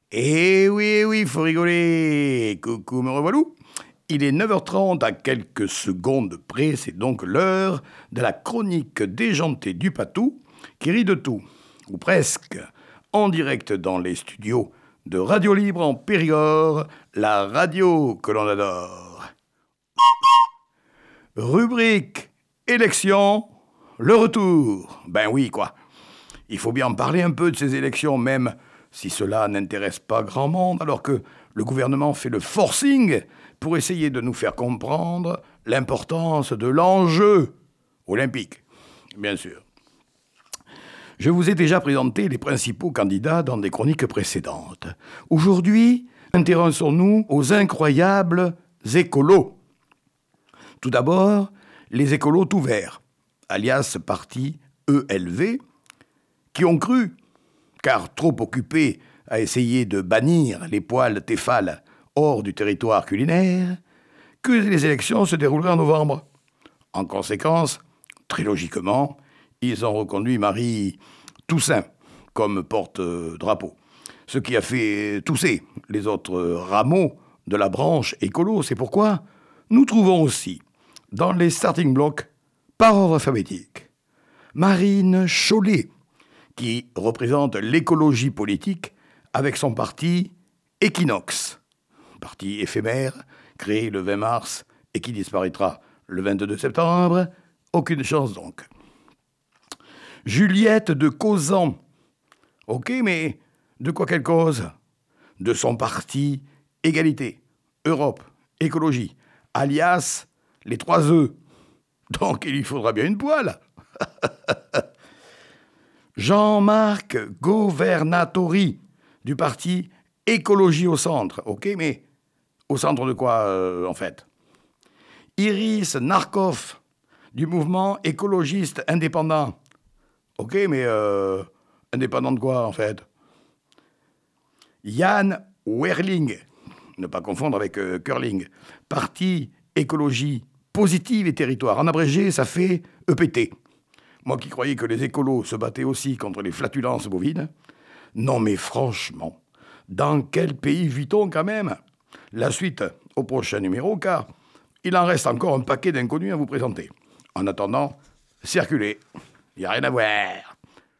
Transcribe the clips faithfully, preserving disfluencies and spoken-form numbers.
Eh oui, eh oui, faut rigoler. Coucou, me revoilou. Il est neuf heures trente à quelques secondes près, c'est donc l'heure de la chronique déjantée du Patou qui rit de tout, ou presque, en direct dans les studios de Radio Libre en Périgord, la radio que l'on adore. Rubrique élections, le retour. Ben oui, quoi. Il faut bien en parler un peu de ces élections, même si cela n'intéresse pas grand monde, alors que le gouvernement fait le forcing pour essayer de nous faire comprendre l'importance de l'enjeu olympique, bien sûr. Je vous ai déjà présenté les principaux candidats dans des chroniques précédentes. Aujourd'hui, intéressons-nous aux incroyables écolos. Tout d'abord, les écolos tout verts, alias parti E L V, qui ont cru, car trop occupés à essayer de bannir les poils téphales hors du territoire culinaire, que les élections se dérouleraient en novembre. En conséquence, très logiquement, ils ont reconduit Marie Toussaint comme porte-drapeau, ce qui a fait tousser les autres rameaux de la branche écolo. C'est pourquoi nous trouvons aussi, dans les starting blocks, par ordre alphabétique, Marine Chollet, qui représente l'écologie politique avec son parti Equinox, parti éphémère, créé le vingt mars et qui disparaîtra le vingt-deux septembre. Aucune chance donc. Juliette de Cauzan. Ok, mais de quoi qu'elle cause ? De son parti Égalité, Europe, Écologie, alias les trois E. Donc il lui faudra bien une poêle. Jean-Marc Governatori, du parti Écologie au centre. Ok, mais au centre de quoi, euh, en fait ? Iris Narkov, du mouvement écologiste indépendant. Ok, mais euh, indépendant de quoi, en fait ? Yann Werling, ne pas confondre avec euh, Curling, parti Écologie positive et territoire. En abrégé, ça fait E P T. Moi qui croyais que les écolos se battaient aussi contre les flatulences bovines. Non mais franchement, dans quel pays vit-on quand même ? La suite au prochain numéro, car il en reste encore un paquet d'inconnus à vous présenter. En attendant, circulez, il n'y a rien à voir.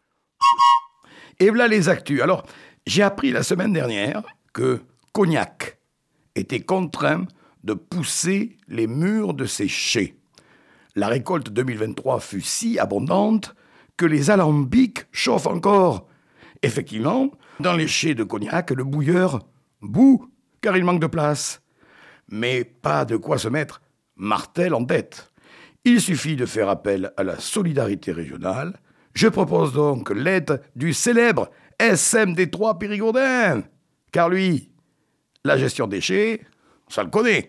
Et voilà les actus. Alors, j'ai appris la semaine dernière que Cognac était contraint de pousser les murs de ses chais. La récolte deux mille vingt-trois fut si abondante que les alambics chauffent encore. Effectivement, dans les chais de Cognac, le bouilleur bout car il manque de place. Mais pas de quoi se mettre martel en tête. Il suffit de faire appel à la solidarité régionale. Je propose donc l'aide du célèbre S M D trois Périgourdin. Car lui, la gestion des chais, ça le connaît.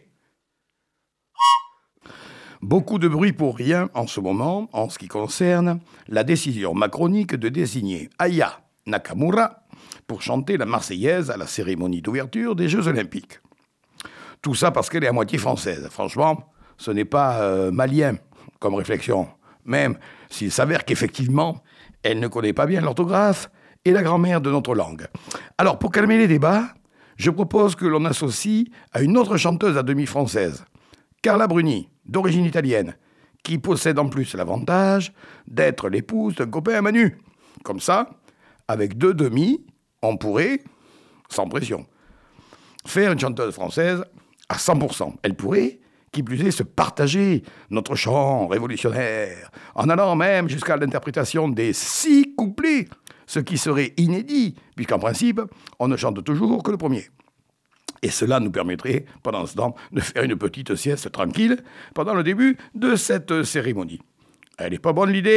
Beaucoup de bruit pour rien en ce moment, en ce qui concerne la décision macronique de désigner Aya Nakamura pour chanter la Marseillaise à la cérémonie d'ouverture des Jeux Olympiques. Tout ça parce qu'elle est à moitié française. Franchement, ce n'est pas euh, malien comme réflexion, même s'il s'avère qu'effectivement, elle ne connaît pas bien l'orthographe et la grammaire de notre langue. Alors, pour calmer les débats, je propose que l'on associe à une autre chanteuse à demi française, Carla Bruni, d'origine italienne, qui possède en plus l'avantage d'être l'épouse d'un copain à Manu. Comme ça, avec deux demi, on pourrait, sans pression, faire une chanteuse française à cent pour cent. Elle pourrait, qui plus est, se partager notre chant révolutionnaire, en allant même jusqu'à l'interprétation des six couplets, ce qui serait inédit, puisqu'en principe, on ne chante toujours que le premier. Et cela nous permettrait, pendant ce temps, de faire une petite sieste tranquille pendant le début de cette cérémonie. Elle n'est pas bonne l'idée ?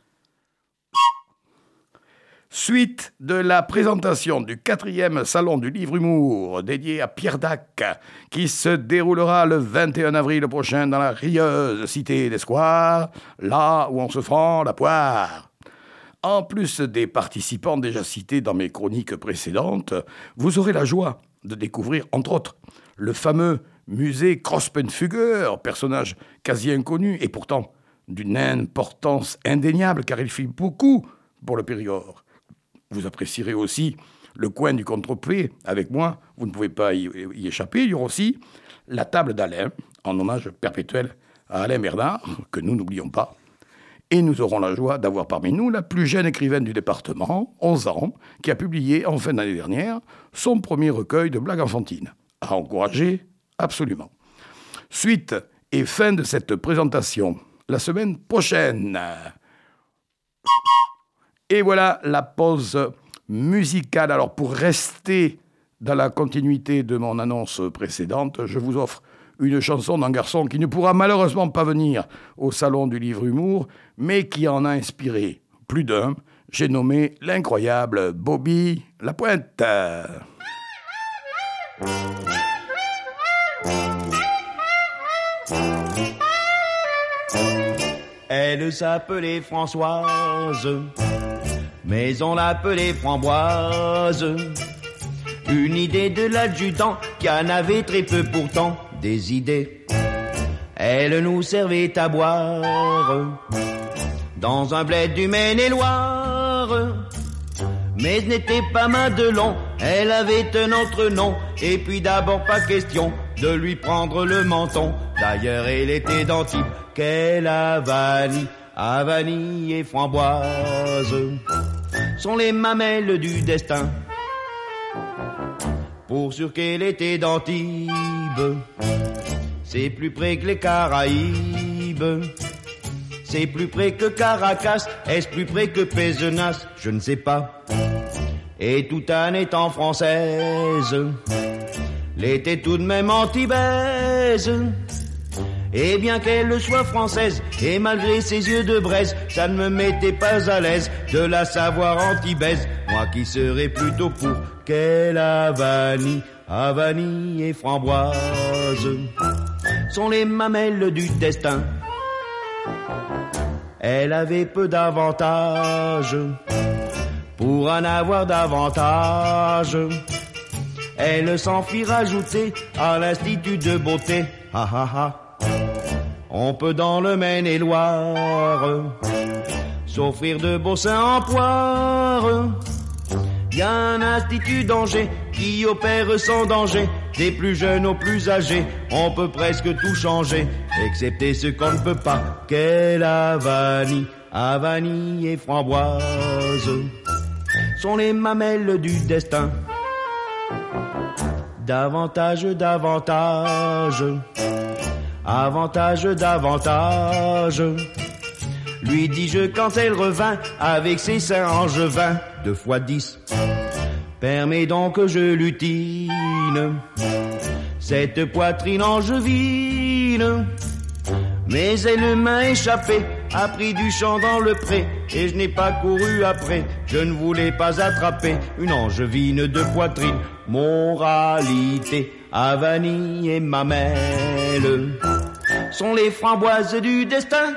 Suite de la présentation du quatrième salon du livre humour dédié à Pierre Dac, qui se déroulera le vingt et un avril prochain dans la rieuse cité des Squares, là où on se fend la poire. En plus des participants déjà cités dans mes chroniques précédentes, vous aurez la joie de découvrir, entre autres, le fameux musée Krospenfugger, personnage quasi inconnu et pourtant d'une importance indéniable car il fit beaucoup pour le Périgord. Vous apprécierez aussi le coin du contre-pied avec moi, vous ne pouvez pas y, y échapper. Il y aura aussi la table d'Alain, en hommage perpétuel à Alain Bernard, que nous n'oublions pas. Et nous aurons la joie d'avoir parmi nous la plus jeune écrivaine du département, onze ans, qui a publié en fin d'année dernière son premier recueil de blagues enfantines. À encourager, absolument. Suite et fin de cette présentation, la semaine prochaine. Et voilà la pause musicale. Alors pour rester dans la continuité de mon annonce précédente, je vous offre une chanson d'un garçon qui ne pourra malheureusement pas venir au Salon du Livre Humour, mais qui en a inspiré plus d'un. J'ai nommé l'incroyable Bobby Lapointe. Elle s'appelait Françoise, mais on l'appelait Framboise. Une idée de l'adjudant qui en avait très peu pourtant des idées. Elle nous servait à boire dans un bled du Maine-et-Loire. Mais ce n'était pas Madelon, elle avait un autre nom. Et puis d'abord pas question de lui prendre le menton. D'ailleurs elle était d'Antibes, qu'elle a vanille, à vanille et framboise. Sont les mamelles du destin. Pour sûr qu'elle était d'Antibes, c'est plus près que les Caraïbes. C'est plus près que Caracas, est-ce plus près que Pézenas? Je ne sais pas. Et tout en étant française, l'était tout de même antibaise. Et bien qu'elle soit française, et malgré ses yeux de braise, ça ne me mettait pas à l'aise de la savoir antibaise. Moi qui serais plutôt pour qu'elle a vanille, à vanille et framboise. Sont les mamelles du destin. Elle avait peu d'avantages, pour en avoir davantage. Elle s'en fit rajouter à l'institut de beauté. Ha ha ha. On peut dans le Maine-et-Loire s'offrir de beaux seins en poire. Y a un institut d'Angers qui opère sans danger, des plus jeunes aux plus âgés. On peut presque tout changer, excepté ce qu'on ne peut pas. Qu'elle a vanille, à vanille et framboise. Sont les mamelles du destin. Davantage, davantage. Avantage, davantage. Lui dis-je quand elle revint avec ses seins angevins. Deux fois dix. Permets donc que je lutine cette poitrine angevine. Mais elle m'a échappé, a pris du champ dans le pré, et je n'ai pas couru après. Je ne voulais pas attraper une angevine de poitrine. Moralité, à vanille et mamelle sont les framboises du destin.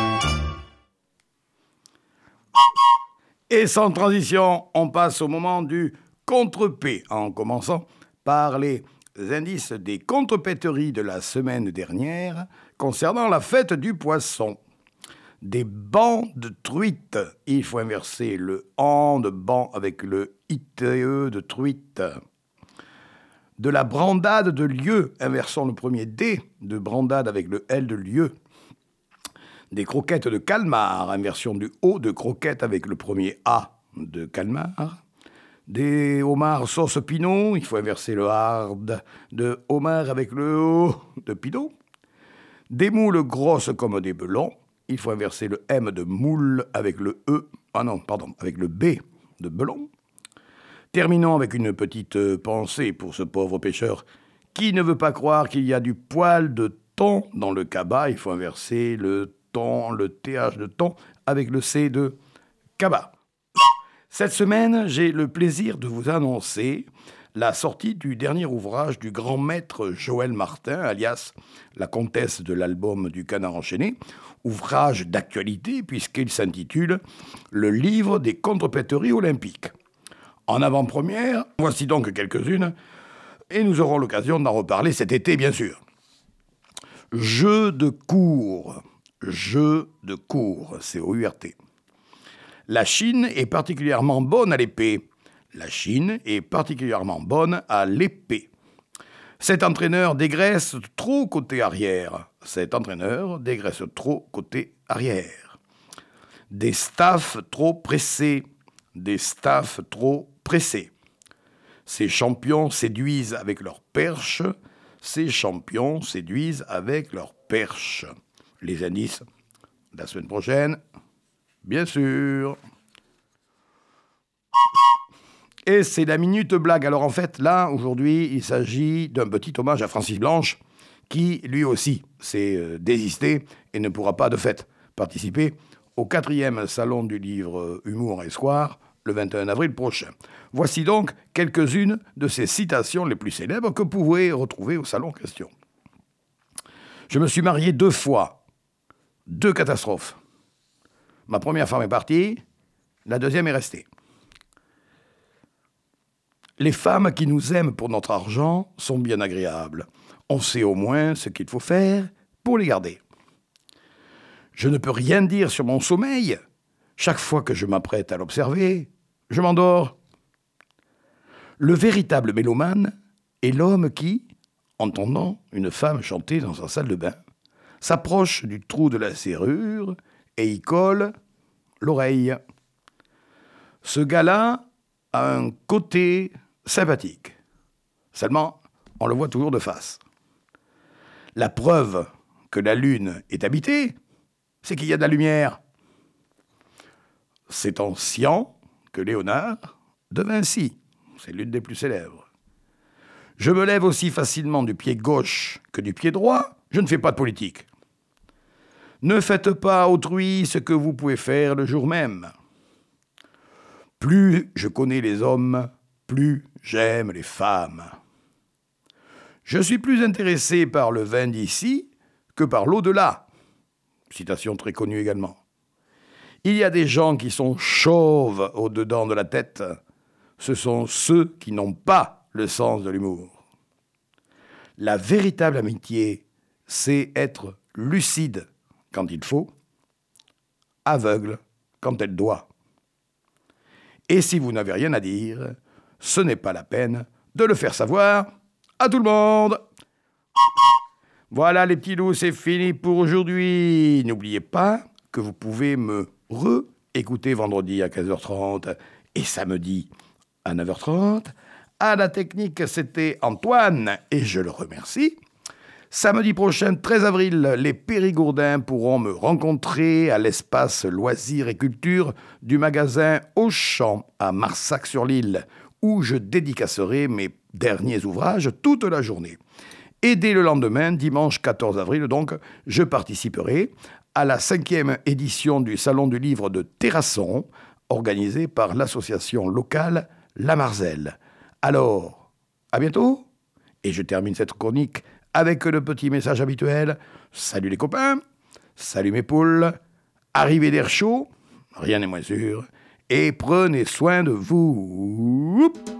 Et sans transition, on passe au moment du contre-P, en commençant par les indices des contre-péteries de la semaine dernière concernant la fête du poisson. Des bancs de truites. Il faut inverser le « en » de banc avec le « ite » de truite. De la brandade de lieu, inversons le premier « d » de brandade avec le « l » de lieu. Des croquettes de calmar, inversion du « o » de croquette avec le premier « a » de calmar. Des homards sauce pinot, il faut inverser le « hard » de homard avec le « o » de pinot. Des moules grosses comme des belons, il faut inverser le « m » de moule avec le « e », ah non, pardon, avec le « b » de belon. Terminons avec une petite pensée pour ce pauvre pêcheur qui ne veut pas croire qu'il y a du poil de thon dans le cabas. Il faut inverser le thon, le th de thon avec le c de cabas. Cette semaine, j'ai le plaisir de vous annoncer la sortie du dernier ouvrage du grand maître Joël Martin, alias la comtesse de l'album du Canard enchaîné, ouvrage d'actualité puisqu'il s'intitule « Le livre des contrepéteries olympiques ». En avant-première, voici donc quelques-unes, et nous aurons l'occasion d'en reparler cet été, bien sûr. Jeu de cours, jeu de cours, C O U R T. La Chine est particulièrement bonne à l'épée. La Chine est particulièrement bonne à l'épée. Cet entraîneur dégraisse trop côté arrière. Cet entraîneur dégraisse trop côté arrière. Des staffs trop pressés. Des staffs trop pressés. Ces champions séduisent avec leurs perches. Ces champions séduisent avec leurs perches. Les indices, la semaine prochaine, bien sûr. Et c'est la minute blague. Alors en fait, là, aujourd'hui, il s'agit d'un petit hommage à Francis Blanche, qui, lui aussi, s'est euh, désisté et ne pourra pas, de fait, participer au quatrième salon du livre Humour et Square, le vingt et un avril prochain. Voici donc quelques-unes de ces citations les plus célèbres que vous pouvez retrouver au salon en question. Je me suis marié deux fois. Deux catastrophes. Ma première femme est partie, la deuxième est restée. Les femmes qui nous aiment pour notre argent sont bien agréables. On sait au moins ce qu'il faut faire pour les garder. Je ne peux rien dire sur mon sommeil. Chaque fois que je m'apprête à l'observer, je m'endors. Le véritable mélomane est l'homme qui, entendant une femme chanter dans sa salle de bain, s'approche du trou de la serrure et y colle l'oreille. Ce gars-là a un côté sympathique. Seulement, on le voit toujours de face. La preuve que la Lune est habitée, c'est qu'il y a de la lumière. C'est en sciant que Léonard de Vinci, c'est l'une des plus célèbres. Je me lève aussi facilement du pied gauche que du pied droit, je ne fais pas de politique. Ne faites pas à autrui ce que vous pouvez faire le jour même. Plus je connais les hommes, plus j'aime les femmes. Je suis plus intéressé par le vin d'ici que par l'au-delà. Citation très connue également. Il y a des gens qui sont chauves au-dedans de la tête. Ce sont ceux qui n'ont pas le sens de l'humour. La véritable amitié, c'est être lucide quand il faut, aveugle quand elle doit. Et si vous n'avez rien à dire, ce n'est pas la peine de le faire savoir à tout le monde. Voilà les petits loups, c'est fini pour aujourd'hui. N'oubliez pas que vous pouvez me re-écouter vendredi à quinze heures trente et samedi à neuf heures trente. À la technique, c'était Antoine et je le remercie. Samedi prochain, treize avril, les Périgourdins pourront me rencontrer à l'espace Loisirs et Culture du magasin Auchan à Marsac-sur-l'Île, où je dédicacerai mes derniers ouvrages toute la journée. Et dès le lendemain, dimanche quatorze avril, donc, je participerai à la cinquième édition du Salon du Livre de Terrasson, organisé par l'association locale La Marzelle. Alors, à bientôt. Et je termine cette chronique avec le petit message habituel. Salut les copains, salut mes poules, arrivez d'air chaud, rien n'est moins sûr, et prenez soin de vous.